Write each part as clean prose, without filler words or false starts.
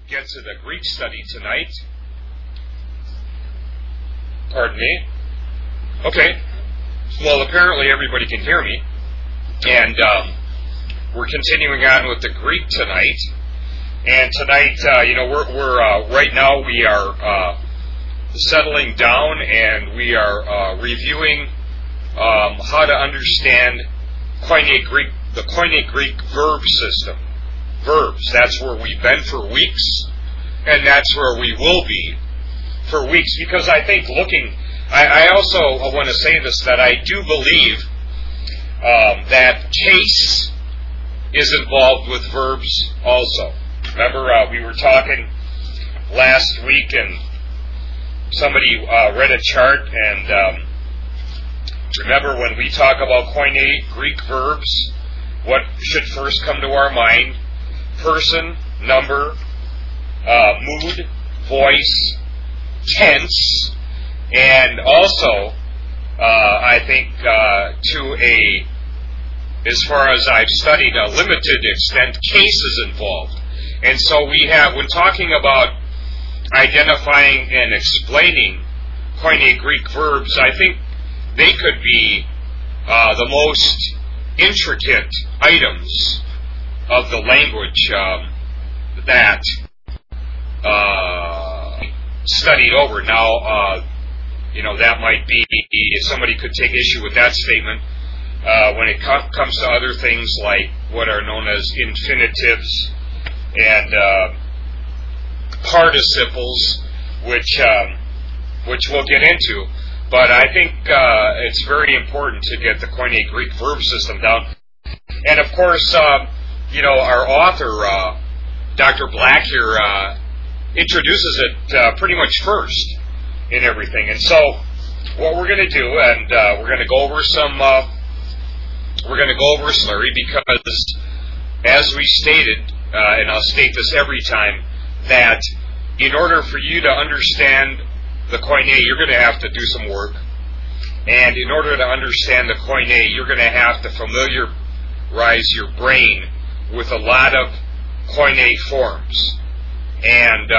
get to the Greek study tonight. Pardon me. Okay. Well, apparently everybody can hear me. And we're continuing on with the Greek tonight. And tonight, we're right now we are settling down and we are reviewing how to understand the Koine Greek verb system. Verbs, that's where we've been for weeks, and that's where we will be for weeks, because I think I also want to say this, that I do believe that case is involved with verbs also. Remember, we were talking last week, and somebody read a chart, and remember when we talk about Koine Greek verbs, what should first come to our mind? Person, number, mood, voice, tense, and also, I think, as far as I've studied, a limited extent, cases involved. And so we have, when talking about identifying and explaining Koine Greek verbs, I think they could be the most intricate items of the language that studied over. Now, that might be, if somebody could take issue with that statement, when it comes to other things like what are known as infinitives and participles, which we'll get into. But I think it's very important to get the Koine Greek verb system down. And of course, our author, Dr. Black here, introduces it pretty much first in everything. And so, what we're going to do, and we're going to go over a slurry, because, as we stated, and I'll state this every time, that in order for you to understand the Koine, you're going to have to do some work. And in order to understand the Koine, you're going to have to familiarize your brain with a lot of Koine forms. And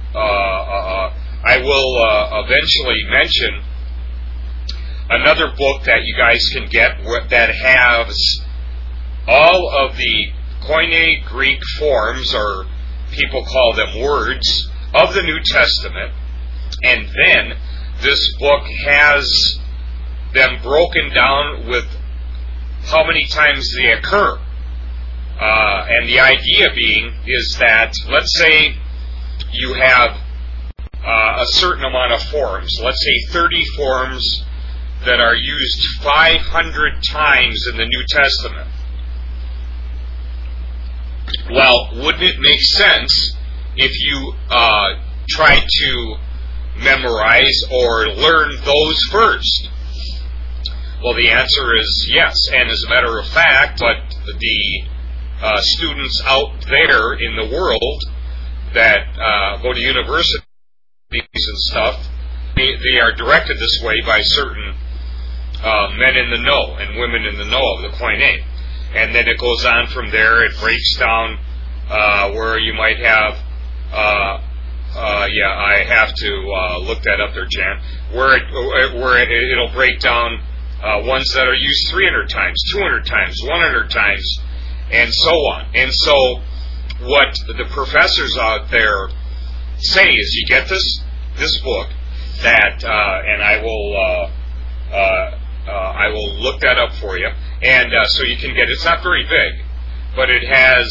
I will eventually mention another book that you guys can get that has all of the Koine Greek forms, or people call them words, of the New Testament. And then this book has them broken down with how many times they occur. And the idea being is that, let's say you have a certain amount of forms, let's say 30 forms that are used 500 times in the New Testament. Well, wouldn't it make sense if you tried to memorize or learn those first? Well, the answer is yes. And as a matter of fact, but the students out there in the world that go to universities and stuff, they are directed this way by certain men in the know and women in the know of the Koine. And then it goes on from there. It breaks down where you might have, I have to look that up there, Jan, where it'll break down ones that are used 300 times, 200 times, 100 times, and so on. And so what the professors out there say is, you get this book that, and I will look that up for you, and so you can get it. It's not very big, but it has,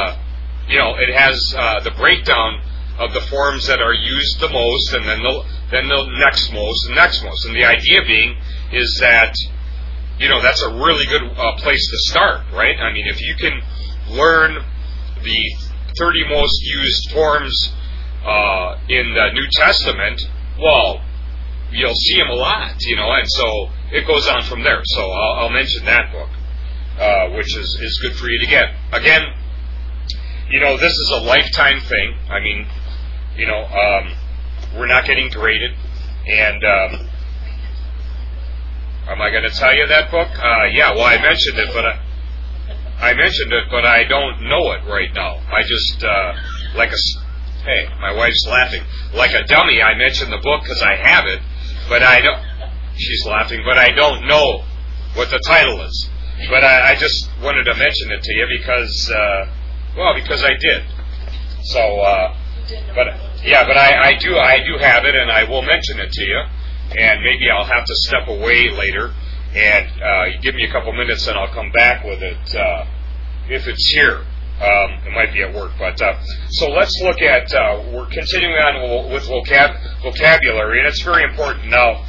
the breakdown of the forms that are used the most, and then the next most, and next most. And the idea being is that, that's a really good place to start, right? I mean, if you can learn the 30 most used forms in the New Testament, well, you'll see them a lot, and so it goes on from there. So I'll mention that book, which is good for you to get. Again, this is a lifetime thing. I mean, we're not getting graded, and am I going to tell you that book? Yeah, well, I mentioned it, but I don't know it right now. I just, Hey, my wife's laughing. Like a dummy, I mentioned the book because I have it, but I don't... She's laughing, but I don't know what the title is. But I just wanted to mention it to you because I did. So, but I do have it, and I will mention it to you. And maybe I'll have to step away later, and you give me a couple minutes, and I'll come back with it if it's here. It might be at work, but so let's look at. We're continuing on with vocabulary, and it's very important now.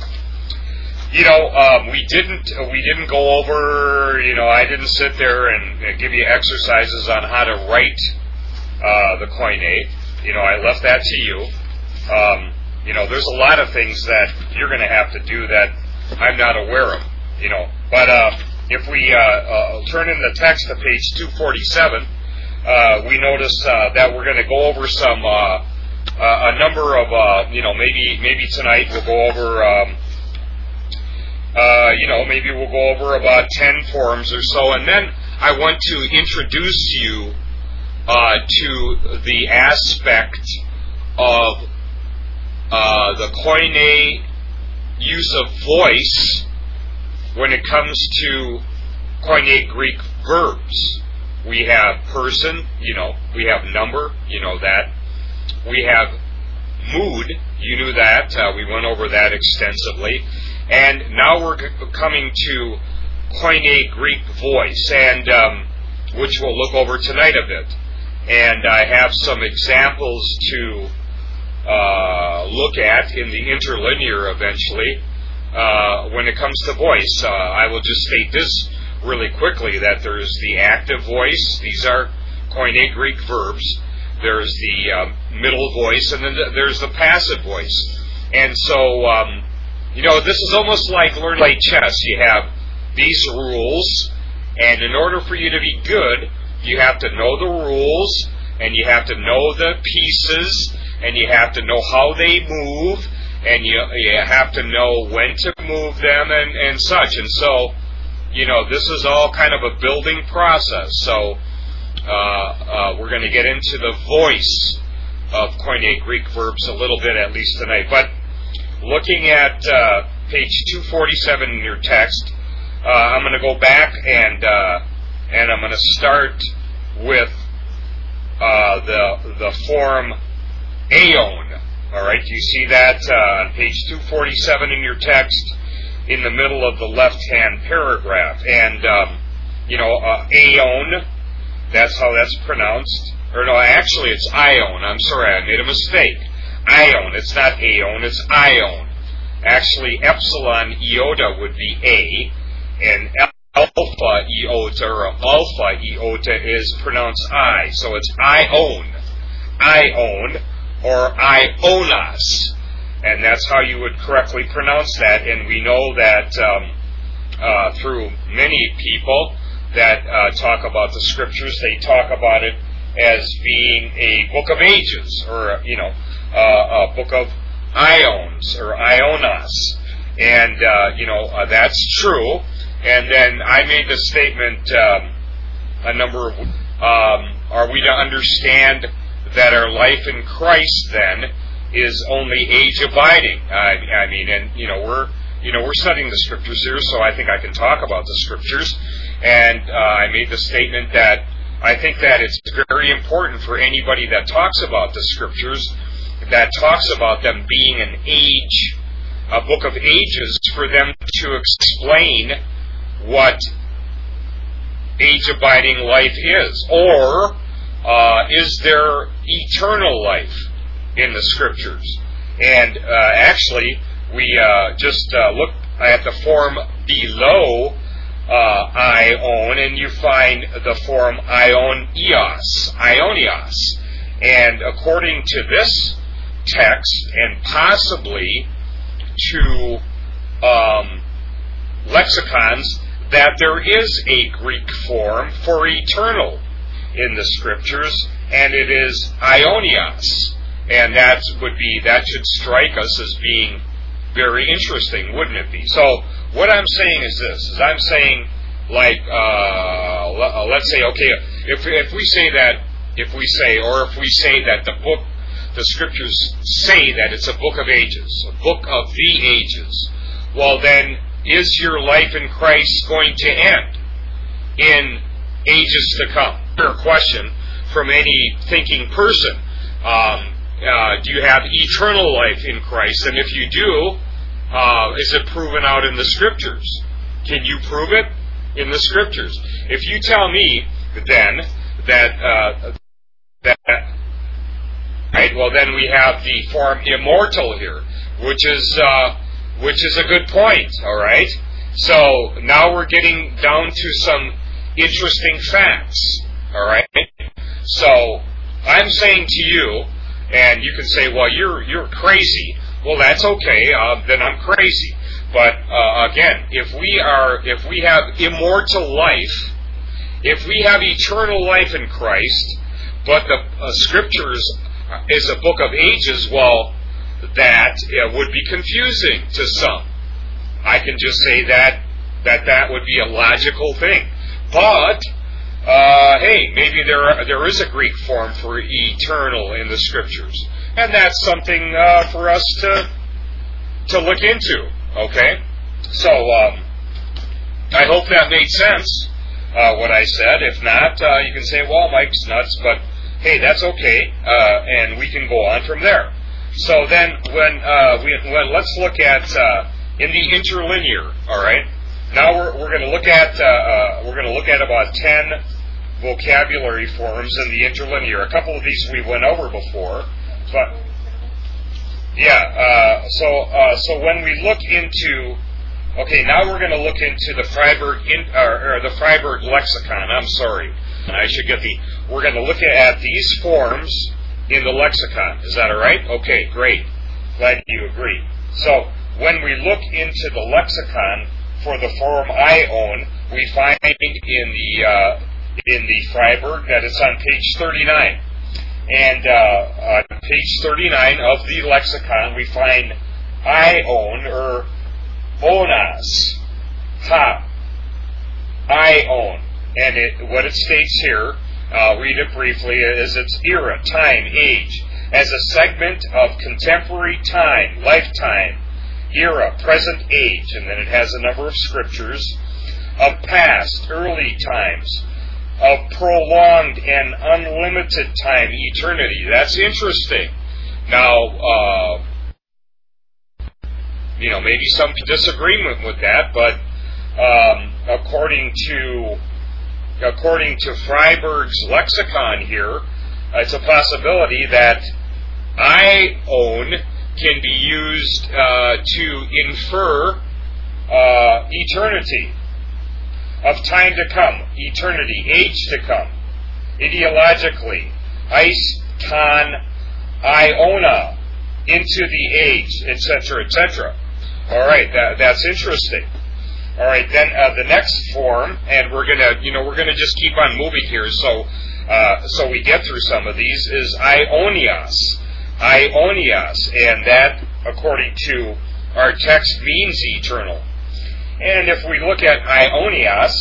We didn't go over. I didn't sit there and give you exercises on how to write the Koine. I left that to you. There's a lot of things that you're going to have to do that I'm not aware of. But if we turn in the text to page 247, we notice that we're going to go over some a number of maybe tonight we'll go over. Maybe we'll go over about 10 forms or so, and then I want to introduce you to the aspect of the Koine use of voice when it comes to Koine Greek verbs. We have person, we have number, that. We have mood, you knew that. We went over that extensively. And now we're coming to Koine Greek voice, and which we'll look over tonight a bit. And I have some examples to look at in the interlinear eventually when it comes to voice. I will just state this really quickly, that there's the active voice. These are Koine Greek verbs. There's the middle voice, and then there's the passive voice. And so... this is almost like learning to play chess. You have these rules, and in order for you to be good, you have to know the rules, and you have to know the pieces, and you have to know how they move, and you have to know when to move them, and such. And so, this is all kind of a building process. So, we're going to get into the voice of Koine Greek verbs a little bit, at least tonight. But looking at page 247 in your text, I'm going to go back and I'm going to start with the form aeon. All right, you see that on page 247 in your text, in the middle of the left-hand paragraph, and aeon. That's how that's pronounced. Or no, actually it's ion. I'm sorry, I made a mistake. Ion. It's not aeon, it's ion. Actually, epsilon iota would be A, and alpha iota or alpha iota is pronounced I. So it's ion. Ion or ionas. And that's how you would correctly pronounce that. And we know that through many people that talk about the scriptures, they talk about it as being a book of ages, or a book of ions or ionas, and that's true. And then I made the statement a number of are we to understand that our life in Christ then is only age abiding? I mean, and we're studying the scriptures here, so I think I can talk about the scriptures. And I made the statement that I think that it's very important for anybody that talks about the scriptures, that talks about them being an age, a book of ages, for them to explain what age-abiding life is. Or is there eternal life in the scriptures? And actually, we just look at the form below ion, and you find the form ionios. And according to this text, and possibly to lexicons, that there is a Greek form for eternal in the scriptures, and it is ionios. And that should strike us as being very interesting, wouldn't it be? So what I'm saying is this: is I'm saying, like, let's say, okay, if we say that the book the Scriptures say that it's a book of ages, a book of the ages. Well then, is your life in Christ going to end in ages to come? A question from any thinking person. Do you have eternal life in Christ? And if you do, is it proven out in the Scriptures? Can you prove it in the Scriptures? If you tell me then that right, well then we have the form immortal here, which is a good point. All right. So now we're getting down to some interesting facts. All right. So I'm saying to you, and you can say, well, you're crazy. Well, that's okay. Then I'm crazy. But again, if we have immortal life, if we have eternal life in Christ, but the Scriptures is a book of ages, well, that would be confusing to some. I can just say that would be a logical thing. But hey, maybe there is a Greek form for eternal in the Scriptures, and that's something for us to look into. Okay, so I hope that made sense. What I said. If not, you can say, "Well, Mike's nuts," but hey, that's okay, and we can go on from there. So then, when let's look at in the interlinear. All right. Now we're going to look at about 10 vocabulary forms in the interlinear. A couple of these we went over before, but yeah. So when we look into, okay, now we're going to look into the Freiburg the Freiburg lexicon. I'm sorry, I should get the. We're going to look at these forms in the lexicon. Is that all right? Okay, great. Glad you agree. So when we look into the lexicon for the form I own, we find in the Freiburg that it's on page 39. And on page 39 of the lexicon, we find I own, or onas, I own. And what it states here, I'll read it briefly, is its era, time, age, as a segment of contemporary time, lifetime, era, present age, and then it has a number of scriptures, of past, early times, of prolonged and unlimited time, eternity. That's interesting. Now, maybe some disagreement with that, but according to Freiburg's lexicon here, it's a possibility that I own can be used to infer eternity, of time to come, eternity, age to come, ideologically, eis ton iona, into the age, etc., etc. All right, that's interesting. All right, then the next form, and we're gonna just keep on moving here, so we get through some of these, is ionios, and that, according to our text, means eternal. And if we look at ionios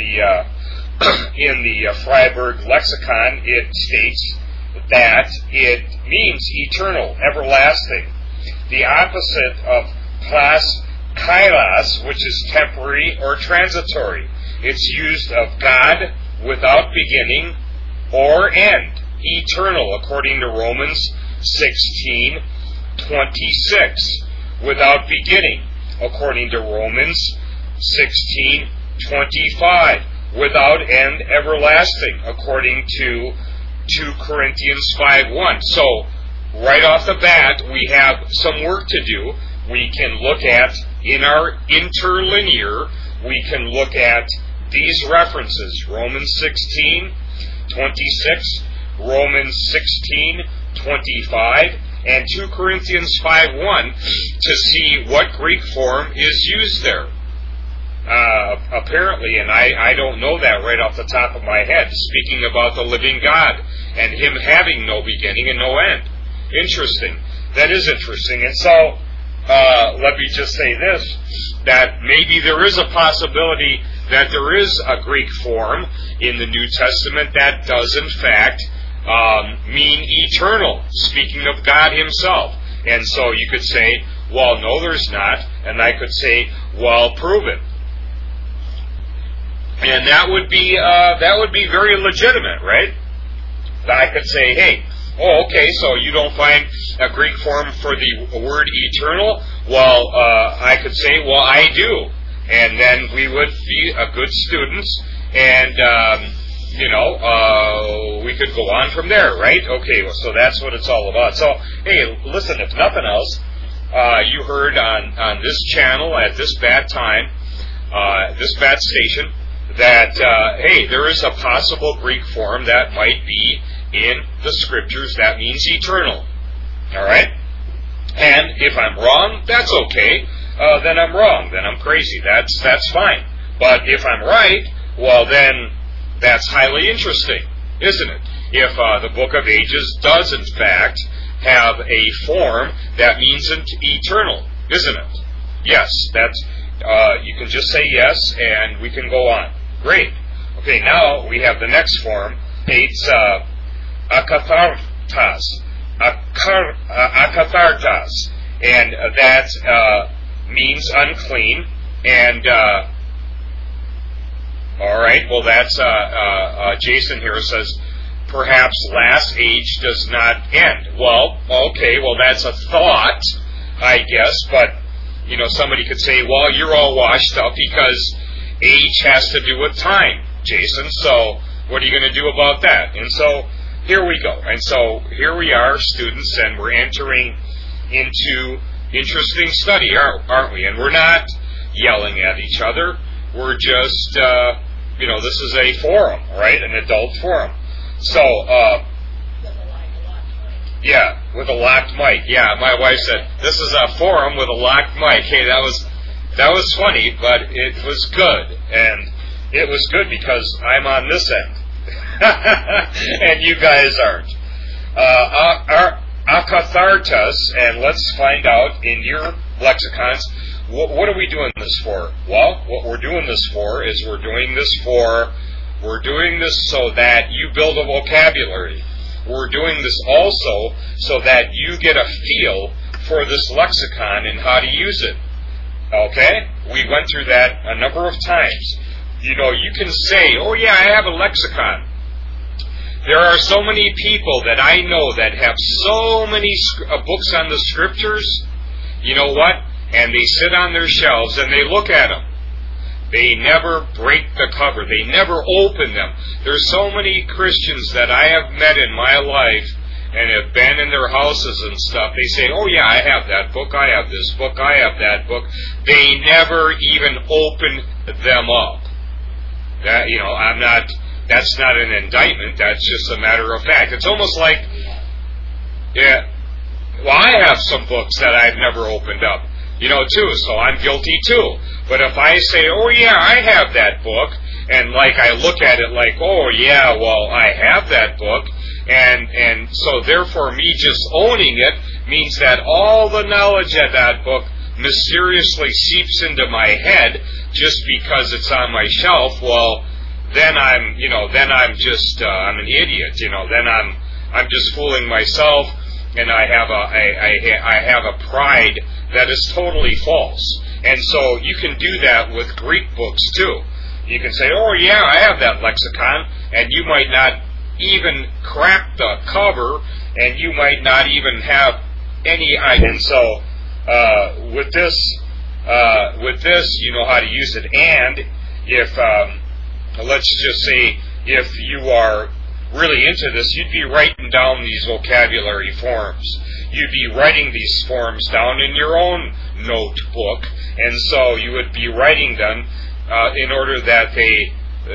in the Freiburg lexicon, it states that it means eternal, everlasting, the opposite of plas kairos, which is temporary or transitory. It's used of God without beginning or end, eternal, according to Romans 16:26, without beginning, according to Romans 16:25, without end, everlasting, according to 2 Corinthians 5:1. So, right off the bat, we have some work to do. We can look at, in our interlinear, we can look at these references, Romans 16:26, Romans 16:25, and 2 Corinthians 5:1 to see what Greek form is used there. Apparently, and I don't know that right off the top of my head, speaking about the living God and Him having no beginning and no end. Interesting. That is interesting. And so, let me just say this, that maybe there is a possibility that there is a Greek form in the New Testament that does in fact mean eternal, speaking of God himself. And so you could say, well, no, there's not. And I could say, well, prove it. And that would be very legitimate, right? I could say, hey, oh, okay, so you don't find a Greek form for the word eternal? Well, I could say, well, I do. And then we would be a good students, and, we could go on from there, right? Okay, well, so that's what it's all about. So, hey, listen, if nothing else, you heard on this channel at this bad time, this bad station, that, hey, there is a possible Greek form that might be in the Scriptures that means eternal. All right? And if I'm wrong, that's okay. Then I'm wrong. Then I'm crazy. That's fine. But if I'm right, well, then that's highly interesting, isn't it? If the Book of Ages does, in fact, have a form that means eternal, isn't it? Yes. That's. You can just say yes, and we can go on. Great. Okay, now we have the next form. It's akathartas. Akathartas. And that means unclean. And, all right, well, that's, Jason here says, perhaps last age does not end. Well, okay, well, that's a thought, I guess, but, somebody could say, well, you're all washed up because age has to do with time, Jason, so what are you going to do about that? And so here we go. And so here we are, students, and we're entering into interesting study, aren't we? And we're not yelling at each other. We're just, this is a forum, right? An adult forum. So, yeah, with a locked mic. Yeah, my wife said, this is a forum with a locked mic. Hey, that was funny, but it was good. And it was good because I'm on this end. And you guys aren't. Akathartas, and let's find out in your lexicons, what are we doing this for? Well, what we're doing this for is we're doing this so that you build a vocabulary. We're doing this also so that you get a feel for this lexicon and how to use it. Okay? We went through that a number of times. You can say, oh yeah, I have a lexicon. There are so many people that I know that have so many books on the Scriptures. You know what? And they sit on their shelves and they look at them. They never break the cover. They never open them. There's so many Christians that I have met in my life and have been in their houses and stuff. They say, oh yeah, I have that book, I have this book, I have that book. They never even open them up. That's not an indictment, that's just a matter of fact. It's almost like, yeah, well, I have some books that I've never opened up, too, so I'm guilty too. But if I say, oh yeah, I have that book, and I look at it like, oh yeah, well, I have that book, and so therefore me just owning it means that all the knowledge of that book mysteriously seeps into my head just because it's on my shelf. Well, then I'm just I'm an idiot. Then I'm just fooling myself, and I have a pride that is totally false. And so you can do that with Greek books too. You can say, oh yeah, I have that lexicon, and you might not even crack the cover, and you might not even have any idea. And so with this, you know how to use it. And if let's just say, if you are really into this, you'd be writing down these vocabulary forms. You'd be writing these forms down in your own notebook, and so you would be writing them in order that they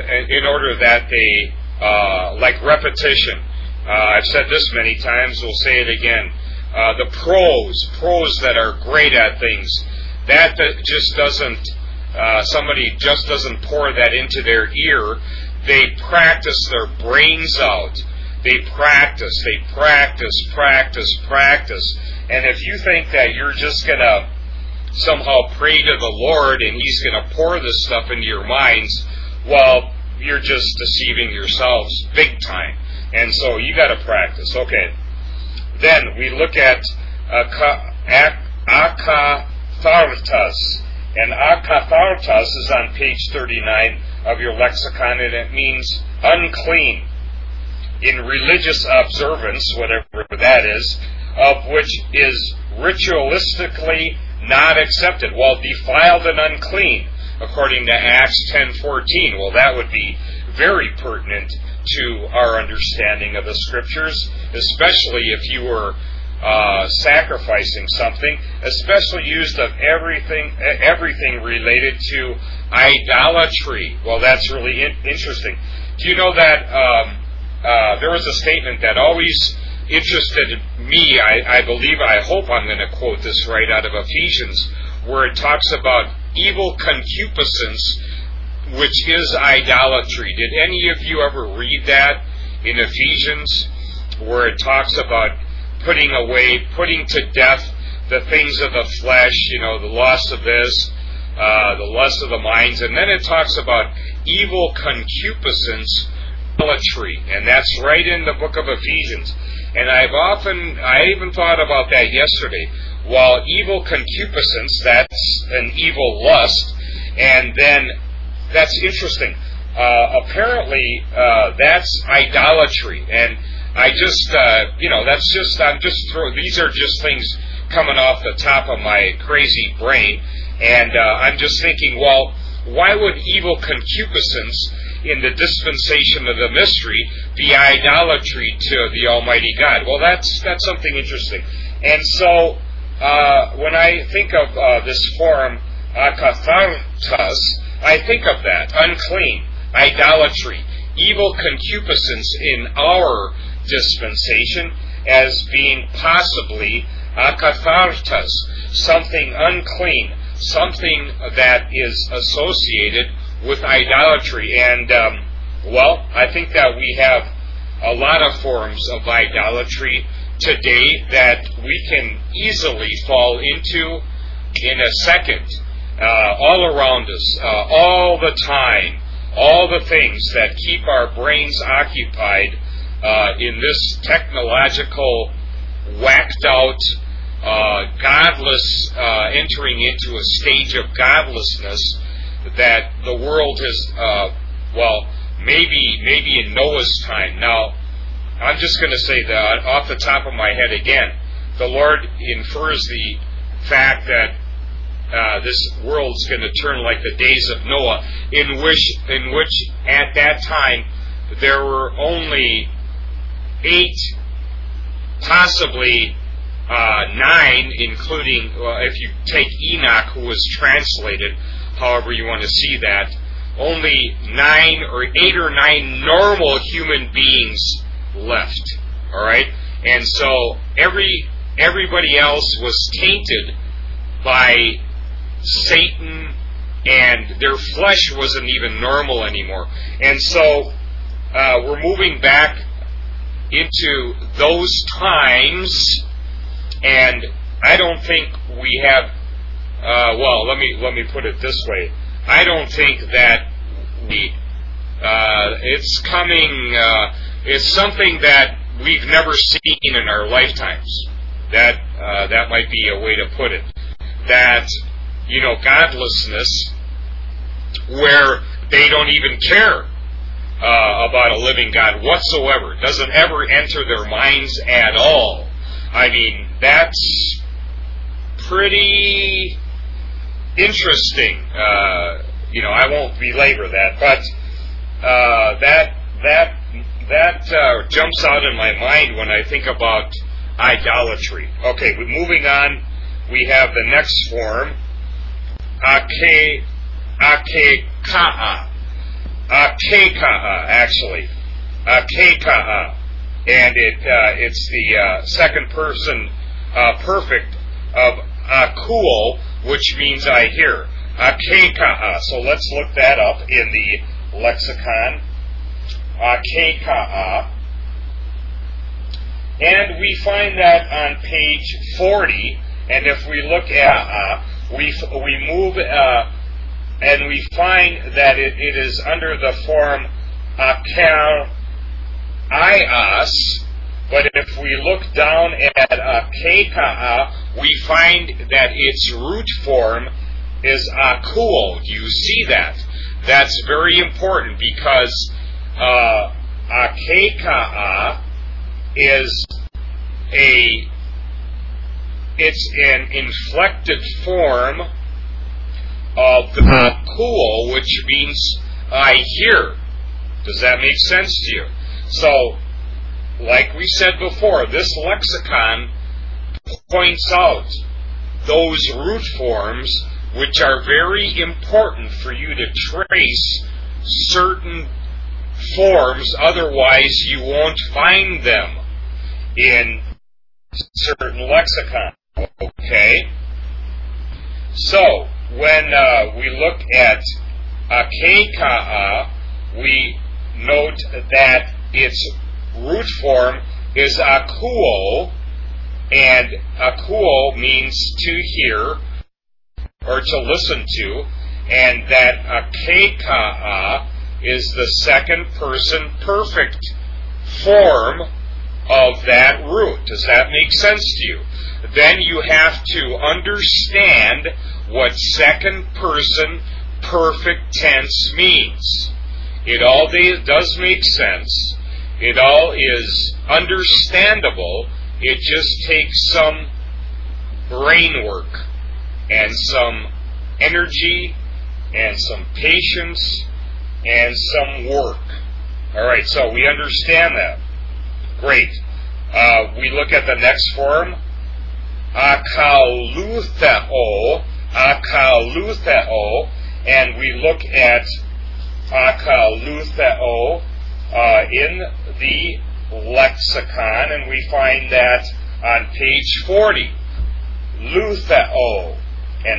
like repetition. I've said this many times, we'll say it again. The pros that are great at things, that just doesn't, somebody just doesn't pour that into their ear. They practice their brains out. They practice. And if you think that you're just going to somehow pray to the Lord and He's going to pour this stuff into your minds, well, you're just deceiving yourselves big time. And so you got to practice. Okay. Then we look at akathartas. And akathartas is on page 39 of your lexicon, and it means unclean. In religious observance, whatever that is, of which is ritualistically not accepted. Well, defiled and unclean, according to Acts 10:14. Well, that would be very pertinent to our understanding of the Scriptures, especially if you were sacrificing something, especially used of everything related to idolatry. Well, that's really interesting. Do you know that there was a statement that always interested me? I hope I'm going to quote this right out of Ephesians, where it talks about evil concupiscence, which is idolatry. Did any of you ever read that in Ephesians, where it talks about putting to death the things of the flesh, the lust of this, the lust of the minds, and then it talks about evil concupiscence, idolatry, and that's right in the book of Ephesians. And I even thought about that yesterday. While evil concupiscence, that's an evil lust, and then that's interesting. Apparently, that's idolatry, and these are just things coming off the top of my crazy brain, and I'm just thinking, well, why would evil concupiscence in the dispensation of the mystery be idolatry to the Almighty God? Well, that's something interesting. And so, when I think of this form, akathartas, I think of that, unclean, idolatry, evil concupiscence in our dispensation as being possibly akathartas, something unclean, something that is associated with idolatry. And, I think that we have a lot of forms of idolatry today that we can easily fall into in a second, all around us, all the time, all the things that keep our brains occupied in this technological, whacked out, godless, entering into a stage of godlessness that the world has, maybe in Noah's time. Now, I'm just going to say that off the top of my head again, the Lord infers the fact that this world's going to turn like the days of Noah, in which at that time there were only 8, possibly 9, including, if you take Enoch, who was translated, however you want to see that, only 8 or 9 normal human beings left. All right, and so everybody else was tainted by Satan, and their flesh wasn't even normal anymore. And so we're moving back into those times, and I don't think we have. Let me put it this way. I don't think that it's coming. It's something that we've never seen in our lifetimes. That might be a way to put it. That, godlessness, where they don't even care about a living God whatsoever. It doesn't ever enter their minds at all. I mean, that's pretty interesting. I won't belabor that, but that jumps out in my mind when I think about idolatry. Okay, moving on, we have the next form, akeka'a, actually, akeka'a, and it's the second person perfect of akul, which means I hear. Akeka'a. So let's look that up in the lexicon. Akeka'a. And we find that on page 40, and if we look at we move and we find that it is under the form aker ias, but if we look down at keka'a, we find that its root form is akuo. Do you see that? That's very important because keka'a is it's an inflected form of the akuo, which means I hear. Does that make sense to you? So, like we said before, this lexicon points out those root forms which are very important for you to trace certain forms, otherwise you won't find them in certain lexicon. Okay? So, when we look at keka'a, we note that its root form is akuo, and akuo means to hear or to listen to, and that keka'a is the second person perfect form of that root. Does that make sense to you? Then you have to understand what second person perfect tense means. It all does make sense. It all is understandable. It just takes some brain work and some energy and some patience and some work. All right, so we understand that. Great. We look at the next form, akalutheo, and we look at akalutheo in the lexicon, and we find that on page 40. Lutheo, and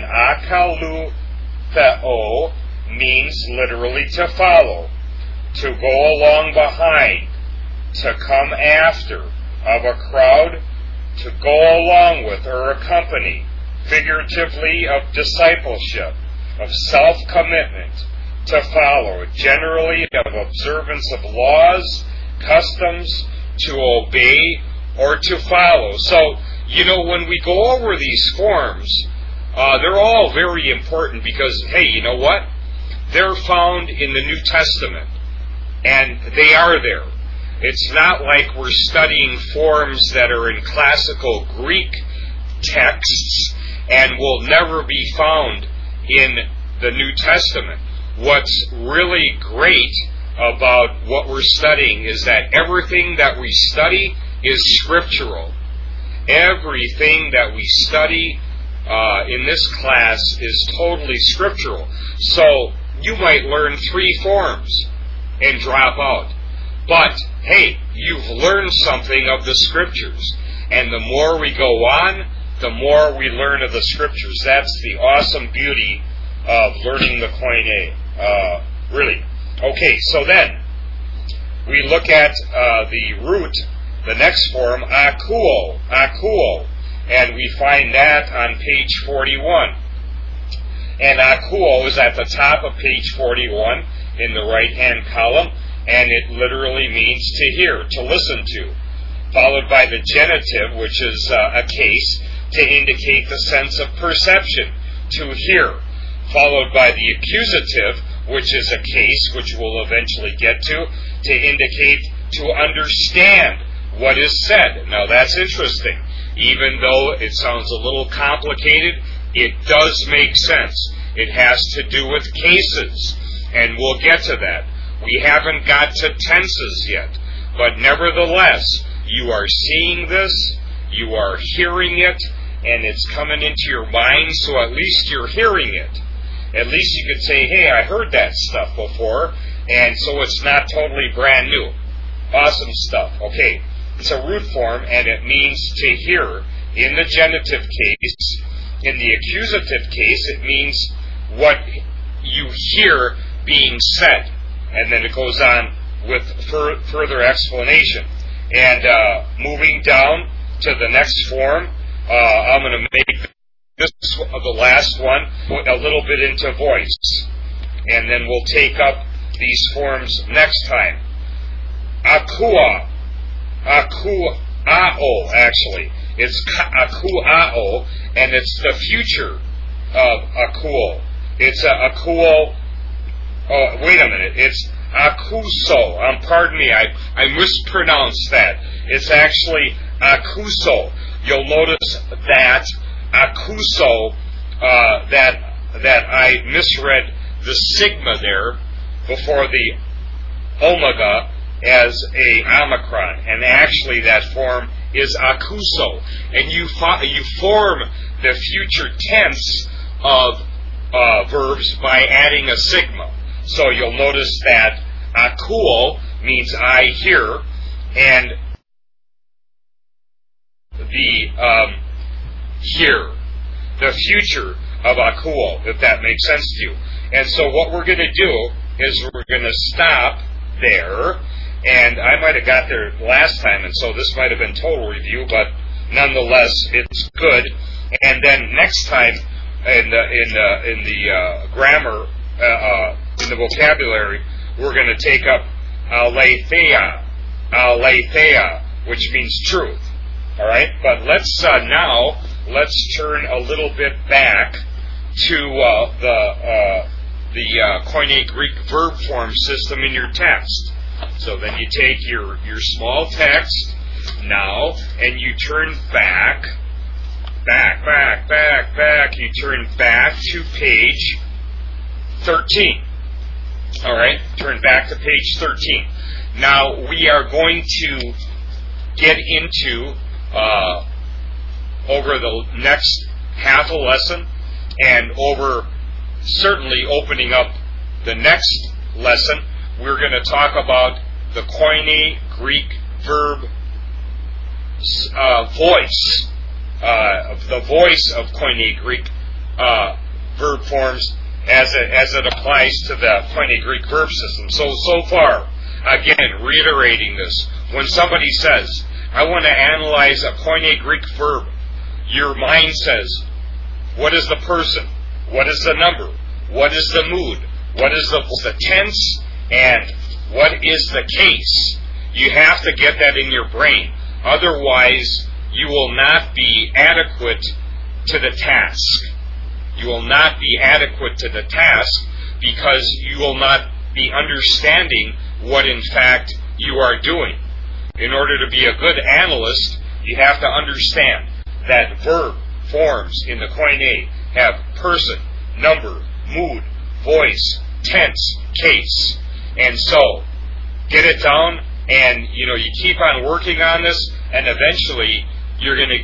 akalutheo means literally to follow, to go along behind, to come after, of a crowd, to go along with or accompany, figuratively of discipleship, of self-commitment, to follow, generally of observance of laws, customs, to obey, or to follow. So, when we go over these forms, they're all very important because, hey, you know what? They're found in the New Testament, and they are there. It's not like we're studying forms that are in classical Greek texts and will never be found in the New Testament. What's really great about what we're studying is that everything that we study is scriptural. Everything that we study in this class is totally scriptural. So you might learn 3 forms and drop out. But, hey, you've learned something of the Scriptures. And the more we go on, the more we learn of the Scriptures. That's the awesome beauty of learning the Koine. Really. Okay, so then, we look at the root, the next form, akuo, and we find that on page 41. And akuo is at the top of page 41 in the right-hand column, and it literally means to hear, to listen to, followed by the genitive, which is a case, to indicate the sense of perception, to hear, followed by the accusative, which is a case, which we'll eventually get to indicate to understand what is said. Now that's interesting. Even though it sounds a little complicated, it does make sense. It has to do with cases, and we'll get to that. We haven't got to tenses yet, but nevertheless, you are seeing this, you are hearing it, and it's coming into your mind, so at least you're hearing it. At least you could say, hey, I heard that stuff before, and so it's not totally brand new. Awesome stuff. Okay, it's a root form, and it means to hear. In the genitive case, in the accusative case, it means what you hear being said. And then it goes on with further explanation. And moving down to the next form, I'm going to make this the last one a little bit into voice. And then we'll take up these forms next time. Akuo, actually. It's akuao, and it's the future of akuo. It's akuo. Wait a minute. It's akuso. Pardon me. I mispronounced that. It's actually akuso. You'll notice that akuso. That I misread the sigma there before the omega as a omicron, and actually that form is akuso, and you form the future tense of verbs by adding a sigma. So you'll notice that akuo means I hear, and the hear, the future of akuo, if that makes sense to you. And so what we're going to do is we're going to stop there, and I might have got there last time, and so this might have been total review, but nonetheless, it's good. And then next time in the grammar, in the vocabulary, we're going to take up aletheia, which means truth. All right, but let's turn a little bit back to the Koine Greek verb form system in your text. So then you take your small text now, and you turn back. You turn back to page 13. All right, turn back to page 13. Now we are going to get into over the next half a lesson, and over certainly opening up the next lesson, we're going to talk about the Koine Greek verb voice, the voice of Koine Greek verb forms as it applies to the Koine Greek verb system. So far, again, reiterating this, when somebody says, I want to analyze a Koine Greek verb, your mind says, what is the person? What is the number? What is the mood? What is the tense? And what is the case? You have to get that in your brain. Otherwise, you will not be adequate to the task. You will not be adequate to the task because you will not be understanding what in fact you are doing. In order to be a good analyst, you have to understand that verb forms in the Koine have person, number, mood, voice, tense, case. And so, get it down, and you keep on working on this, and eventually you're gonna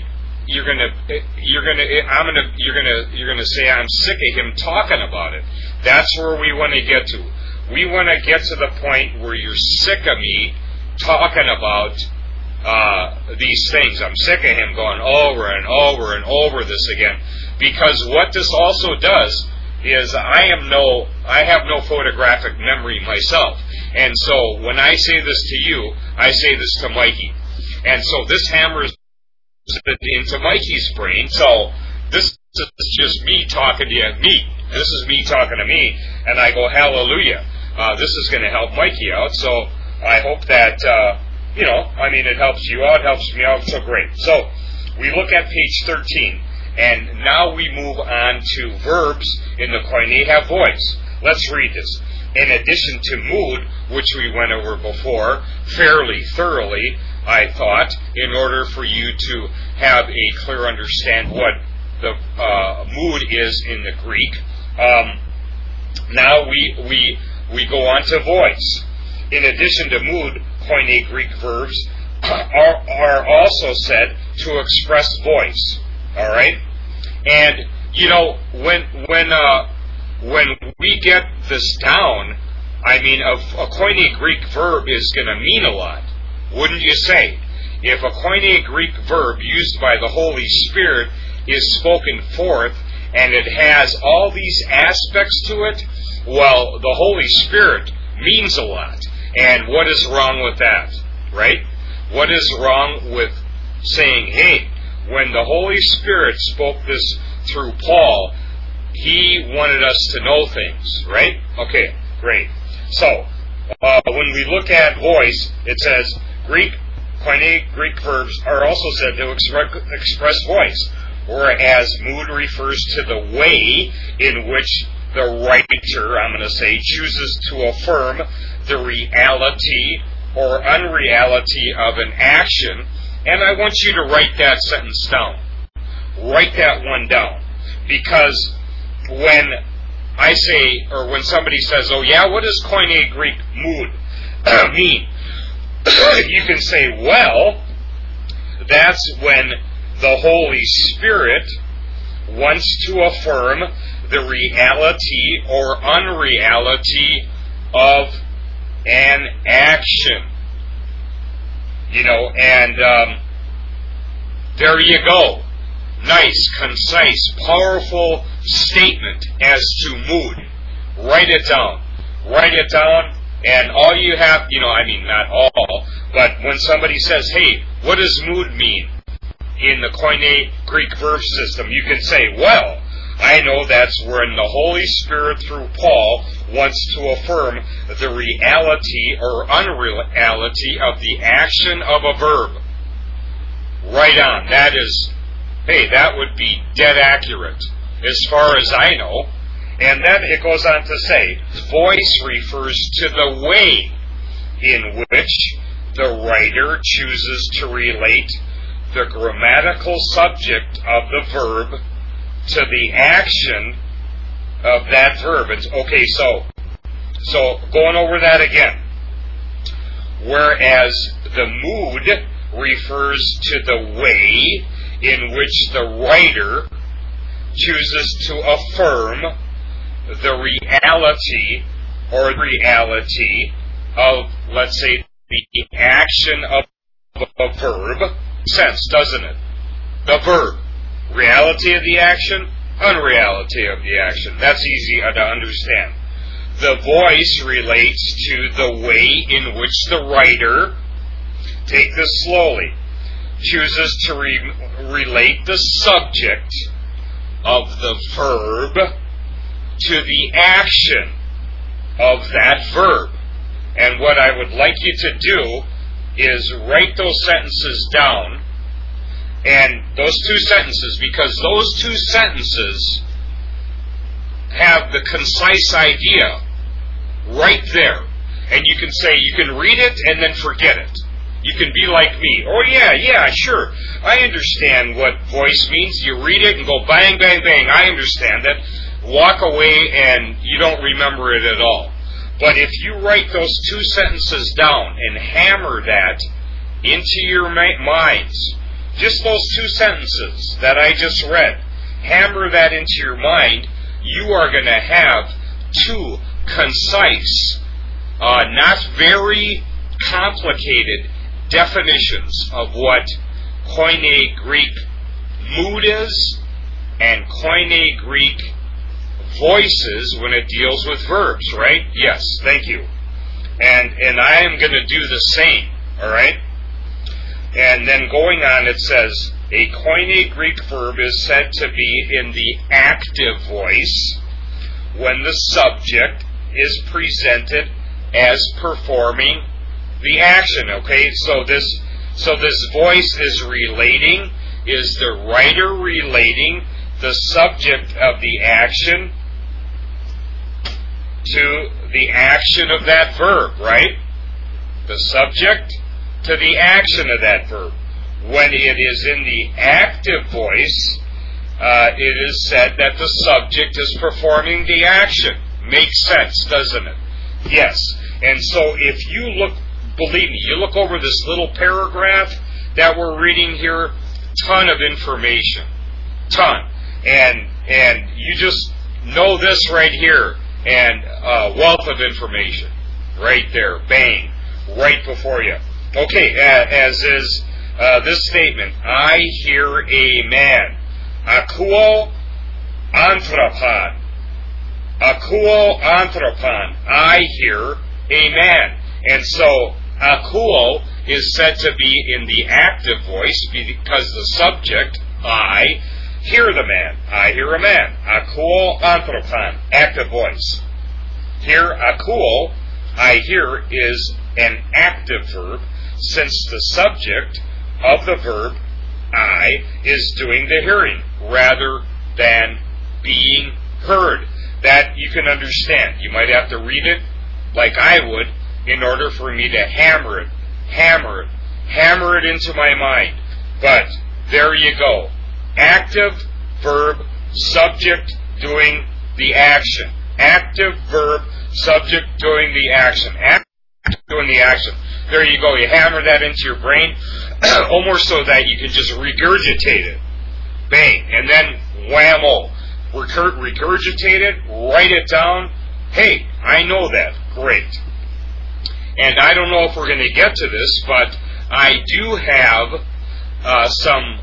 say, I'm sick of him talking about it. That's where we want to get to. We want to get to the point where you're sick of me talking about these things. I'm sick of him going over and over and over this again. Because what this also does is I have no photographic memory myself. And so when I say this to you, I say this to Mikey. And so this hammers into Mikey's brain. So this is just me talking to you. This is me talking to me. And I go, hallelujah. This is going to help Mikey out. So I hope that, it helps you out, helps me out. So great. So we look at page 13. And now we move on to verbs in the Koine have voice. Let's read this. In addition to mood, which we went over before fairly thoroughly, I thought, in order for you to have a clear understanding what the mood is in the Greek. Now we go on to voice. In addition to mood, Koine Greek verbs are also said to express voice. All right, and when we get this down, a Koine Greek verb is going to mean a lot, wouldn't you say? If a Koine Greek verb used by the Holy Spirit is spoken forth and it has all these aspects to it, well, the Holy Spirit means a lot. And what is wrong with that, right? What is wrong with saying, hey, when the Holy Spirit spoke this through Paul, he wanted us to know things, right? Okay, great. So, when we look at voice, it says Koine Greek verbs are also said to express voice, whereas mood refers to the way in which the writer, I'm going to say, chooses to affirm the reality or unreality of an action. And I want you to write that sentence down. Write that one down. Because when I say, or when somebody says, oh yeah, what does Koine Greek mood mean? You can say, well, that's when the Holy Spirit wants to affirm the reality or unreality of an action. And there you go. Nice, concise, powerful statement as to mood. Write it down. Write it down, and all you have, not all, but when somebody says, hey, what does mood mean in the Koine Greek verb system, you can say, well, I know that's when the Holy Spirit, through Paul, wants to affirm the reality or unreality of the action of a verb. Right on. That would be dead accurate, as far as I know. And then it goes on to say, voice refers to the way in which the writer chooses to relate the grammatical subject of the verb to the action of that verb. Okay, so going over that again. Whereas the mood refers to the way in which the writer chooses to affirm the reality or reality of, let's say, the action of a verb. Sense, doesn't it? The verb. Reality of the action, unreality of the action. That's easy to understand. The voice relates to the way in which the writer, take this slowly, chooses to relate the subject of the verb to the action of that verb. And what I would like you to do is write those sentences down, and those two sentences, because those two sentences have the concise idea right there. And you can say, you can read it and then forget it. You can be like me. Oh yeah, sure. I understand what voice means. You read it and go bang, bang, bang. I understand that. Walk away and you don't remember it at all. But if you write those two sentences down and hammer that into your minds, just those two sentences that I just read, hammer that into your mind, you are going to have two concise, not very complicated definitions of what Koine Greek mood is and Koine Greek voices when it deals with verbs, right? Yes, thank you. And I am going to do the same, all right? And then going on, it says, a Koine Greek verb is said to be in the active voice when the subject is presented as performing the action, okay? So this voice is relating, is the writer relating the subject of the action to the action of that verb, right? The subject to the action of that verb. When it is in the active voice, it is said that the subject is performing the action. Makes sense, doesn't it? Yes. And so if you look, believe me, you look over this little paragraph that we're reading here, ton of information. Ton. And you just know this right here, and wealth of information right there, bang, right before you. Okay, as is this statement, I hear a man. Akuo anthropon. Akuo anthropon. I hear a man. And so, akuo is said to be in the active voice because the subject, I, hear the man. I hear a man. Akuo anthropon. Active voice. Here, akuo I hear is an active verb, since the subject of the verb I is doing the hearing rather than being heard. That you can understand. You might have to read it like I would in order for me to hammer it into my mind. But there you go. Active verb, subject doing the action. Active verb, subject doing the action. Active doing the action. There you go. You hammer that into your brain almost so that you can just regurgitate it. Bang. And then whammo. Regurgitate it, write it down. Hey, I know that. Great. And I don't know if we're going to get to this, but I do have some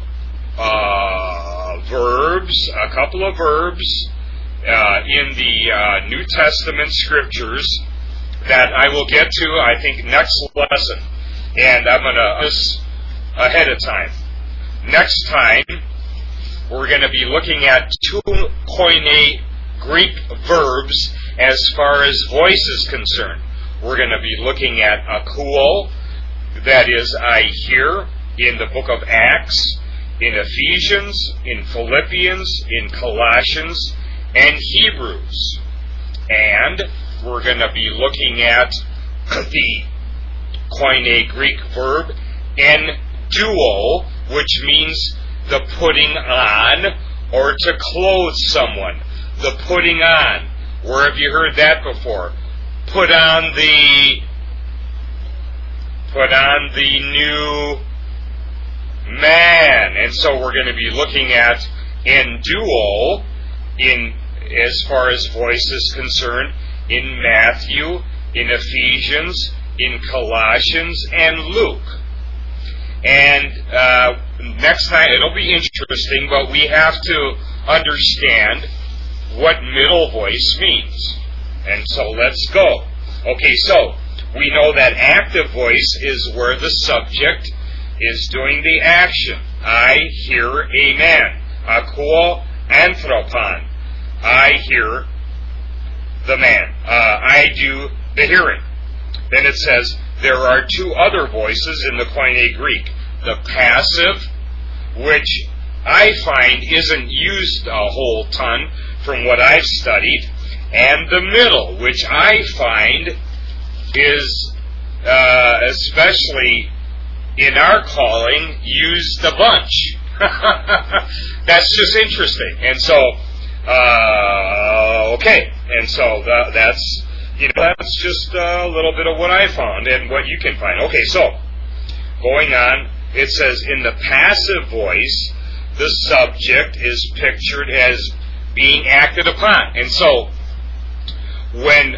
verbs, a couple of verbs in the New Testament scriptures that I will get to, I think, next lesson. And I'm going to this ahead of time. Next time, we're going to be looking at two Koine Greek verbs as far as voice is concerned. We're going to be looking at akuo, that is, I hear, in the book of Acts, in Ephesians, in Philippians, in Colossians, and Hebrews. And we're going to be looking at the Koine Greek verb enduo, which means the putting on, or to clothe someone. The putting on. Where have you heard that before? Put on the new man. And so we're going to be looking at enduo in as far as voice is concerned in Matthew, in Ephesians, in Colossians, and Luke. And next time, it'll be interesting, but we have to understand what middle voice means. And so let's go. Okay, so we know that active voice is where the subject is doing the action. I hear a man. Akuo anthropon. I hear the man. I do the hearing. Then it says there are two other voices in the Koine Greek. The passive, which I find isn't used a whole ton from what I've studied, and the middle, which I find is, especially in our calling, used a bunch. That's just interesting. And so, okay. And so that's just a little bit of what I found and what you can find. Okay, so, going on, it says in the passive voice, the subject is pictured as being acted upon. And so, when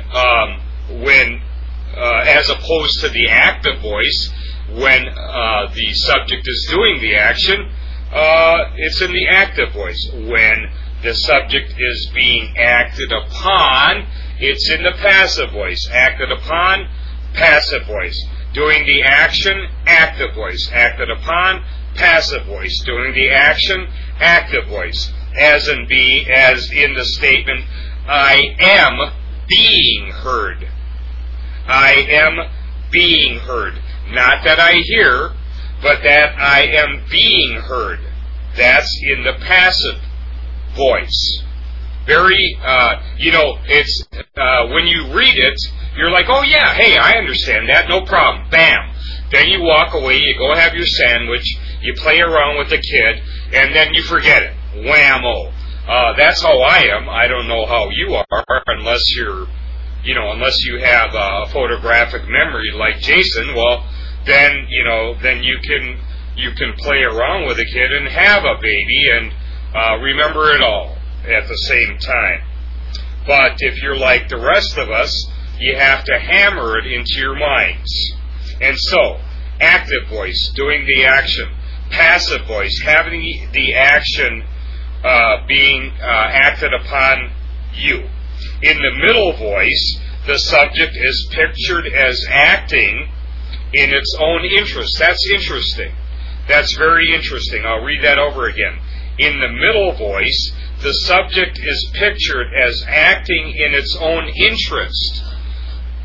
as opposed to the active voice, when the subject is doing the action, it's in the active voice. When the subject is being acted upon, it's in the passive voice. Acted upon, passive voice. Doing the action, active voice. Acted upon, passive voice. Doing the action, active voice. As in the statement, I am being heard. I am being heard. Not that I hear, but that I am being heard. That's in the passive voice. Very, it's, when you read it, you're like, oh yeah, hey, I understand that, no problem, bam. Then you walk away, you go have your sandwich, you play around with the kid, and then you forget it. Whammo. That's how I am. I don't know how you are, unless you have a photographic memory like Jason. Well, then you can play around with a kid and have a baby and remember it all at the same time. But if you're like the rest of us, you have to hammer it into your minds. And so, active voice, doing the action. Passive voice, having the action being acted upon you. In the middle voice, the subject is pictured as acting in its own interest. That's interesting. That's very interesting. I'll read that over again. In the middle voice, the subject is pictured as acting in its own interest.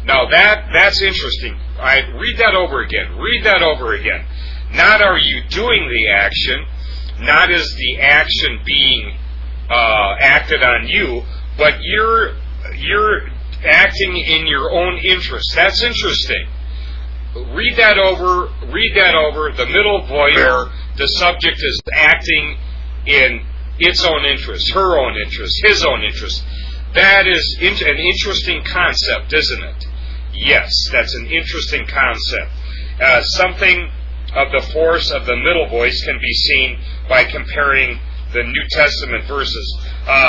Now that's interesting. Read that over again. Read that over again. Not are you doing the action, not is the action being acted on you, but you're acting in your own interest. That's interesting. Read that over. The middle voice, where the subject is acting in its own interest, her own interest, his own interest. That is an interesting concept, isn't it? Yes, that's an interesting concept. Something of the force of the middle voice can be seen by comparing the New Testament verses.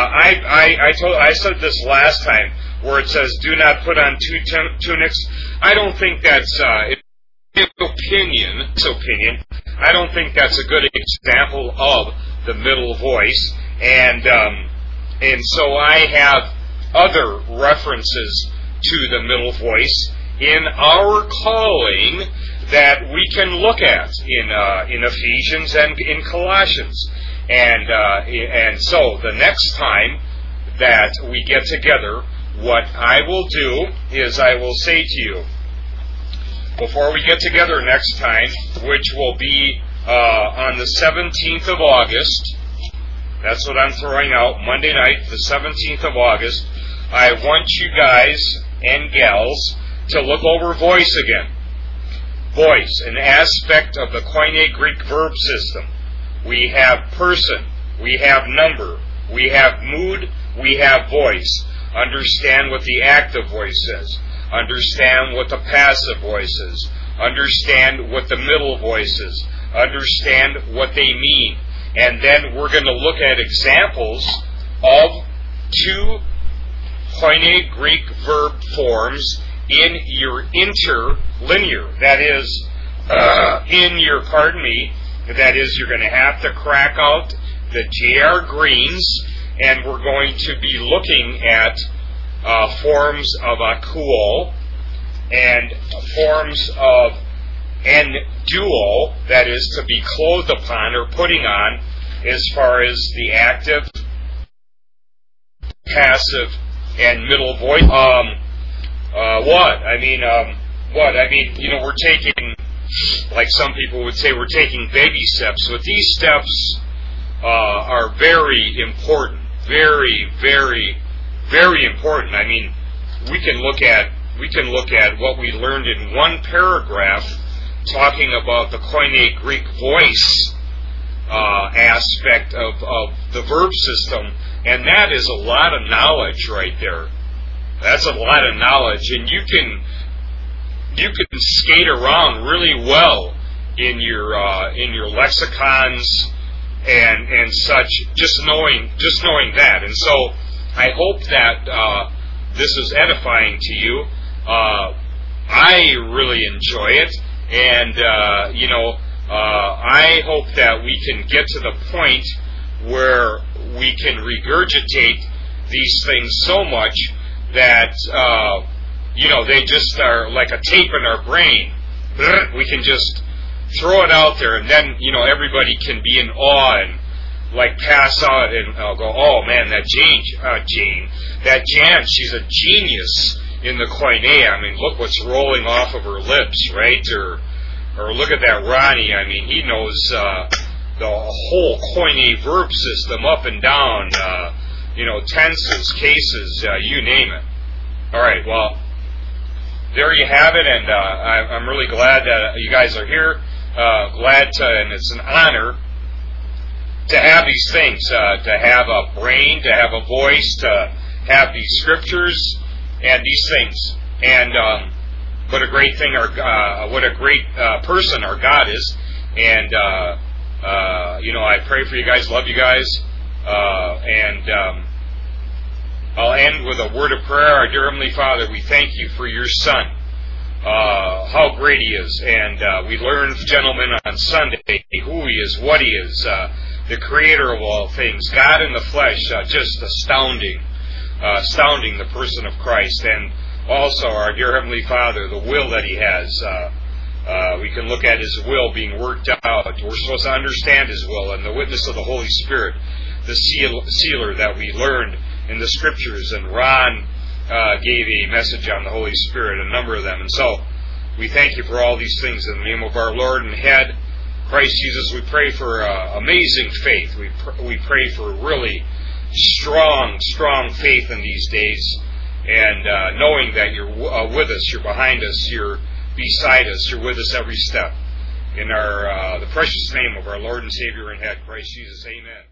I said this last time, where it says, "Do not put on two tunics." I don't think that's opinion. I don't think that's a good example of the middle voice, and so I have other references to the middle voice in our calling that we can look at in Ephesians and in Colossians, and so the next time that we get together, what I will do is I will say to you, before we get together next time, which will be on the 17th of August, that's what I'm throwing out, Monday night, the 17th of August, I want you guys and gals to look over voice again. Voice, an aspect of the Koine Greek verb system. We have person, we have number, we have mood, we have voice. Understand what the active voice says. Understand what the passive voice is. Understand what the middle voice is. Understand what they mean. And then we're going to look at examples of two Koine Greek verb forms in your interlinear. That is, that is, you're going to have to crack out the J.R. Greens, and we're going to be looking at forms of akuo and forms of enduo, that is, to be clothed upon or putting on, as far as the active, passive, and middle voice. We're taking, like some people would say, we're taking baby steps, but these steps are very important. Very, very, very important. I mean, we can look at what we learned in one paragraph, talking about the Koine Greek voice aspect of the verb system, and that is a lot of knowledge right there. That's a lot of knowledge, and you can skate around really well in your lexicons and such, just knowing that. And so I hope that this is edifying to you. I really enjoy it, and I hope that we can get to the point where we can regurgitate these things so much that they just are like a tape in our brain. We can just throw it out there, and then everybody can be in awe and like pass out and go, "Oh man, that Jan, she's a genius in the Koine. I mean, look what's rolling off of her lips, right? Or look at that Ronnie. I mean, he knows the whole Koine verb system up and down. Tenses, cases, you name it." All right, well, there you have it, and I'm really glad that you guys are here. And it's an honor to have these things, to have a brain, to have a voice, to have these scriptures and these things. And what a great thing, what a great person our God is. And I pray for you guys, love you guys, and I'll end with a word of prayer. Our dear Heavenly Father, we thank you for your Son. How great he is. And we learned, gentlemen, on Sunday who he is, what he is, the creator of all things, God in the flesh, just astounding the person of Christ. And also, our dear Heavenly Father, the will that he has. We can look at his will being worked out. We're supposed to understand his will, and the witness of the Holy Spirit, the sealer that we learned in the Scriptures. And Ron gave a message on the Holy Spirit, a number of them. And so we thank you for all these things in the name of our Lord and Head, Christ Jesus. We pray for amazing faith. We pray for really strong faith in these days, and knowing that you're with us, you're behind us, you're beside us, you're with us every step. In the precious name of our Lord and Savior and Head, Christ Jesus, amen.